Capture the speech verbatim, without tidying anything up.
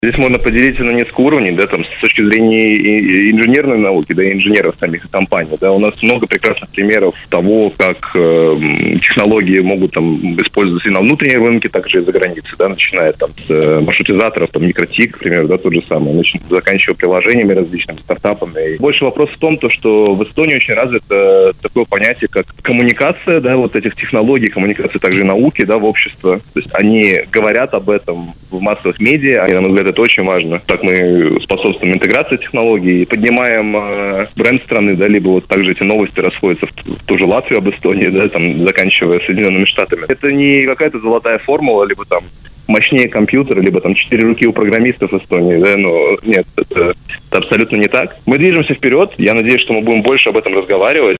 Здесь можно поделить на несколько уровней, да, там, с точки зрения инженерной науки, да, инженеров самих компаний, да, у нас много прекрасных примеров того, как э, технологии могут там использоваться и на внутреннем рынке, также и за границей, да, начиная там с э, маршрутизаторов, там, микротик, к примеру, да, тот же самый, начиная, заканчивая приложениями различными, стартапами. И больше вопрос в том, то, что в Эстонии очень развито такое понятие, как коммуникация, да, вот этих технологий, коммуникация также и науки, да, в общество. То есть они говорят об этом в массовых медиа, и, на мой взгляд, это очень важно. Так мы способствуем интеграции технологий, поднимаем э, бренд страны, да, либо вот также эти новости расходятся в, в ту же Латвию об Эстонии, да, там, заканчивая Соединенными Штатами. Это не какая-то золотая формула, либо там мощнее компьютера, либо там четыре руки у программистов в Эстонии, да, но нет, это, это абсолютно не так. Мы движемся вперед, я надеюсь, что мы будем больше об этом разговаривать.